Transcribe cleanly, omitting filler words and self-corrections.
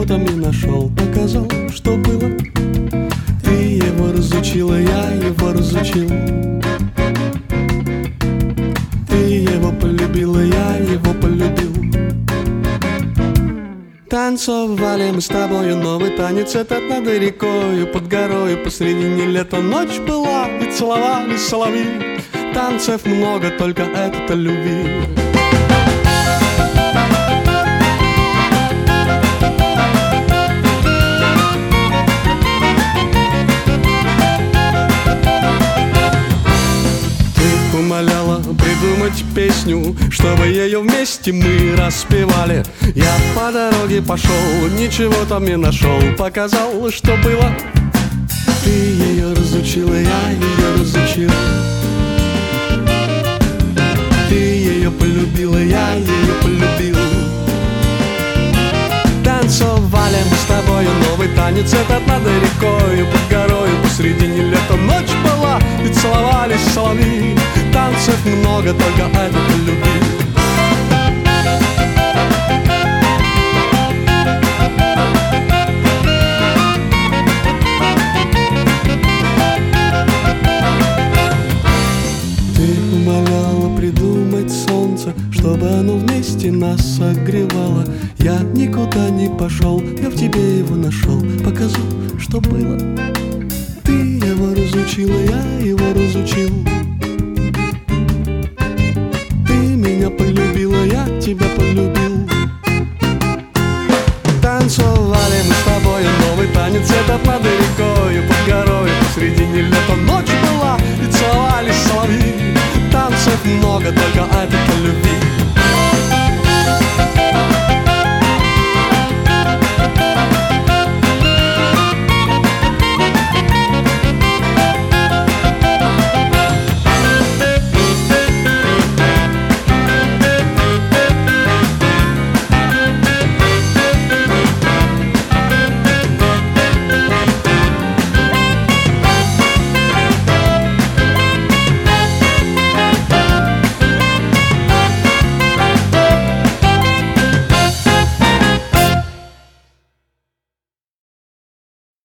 там не нашел, показал, что было. Ты его разучила, я его разучил. Ты его полюбила, я его полюбил. Танцевали мы с тобою новый танец этот над рекою, под горою, посредине лета ночь была, и целовались соловьи. Танцев много, только это-то любви. Ты умоляла придумать песню, чтобы ее вместе мы распевали. Я по дороге пошел, ничего там не нашел, показал, что было. Ты ее разучила, я ее разучил. Ты ее полюбила, я ее полюбил. Танцевали мы с тобою новый танец этот над рекою, под горою, посредине лета ночь была, и целовались соловьи. Танцев много, только это любви. Ты умоляла придумать солнце, чтобы оно вместе нас согревало. Я никуда не пошел, я в тебе его нашел, показал, что было. Ты его разучила, я его разучил. Ты меня полюбила, я тебя полюбил. Танцевали мы с тобою новый танец этот над рекою, под горою, посредине лета ночь была, и целовались соловьи. Танцев много, только это любви.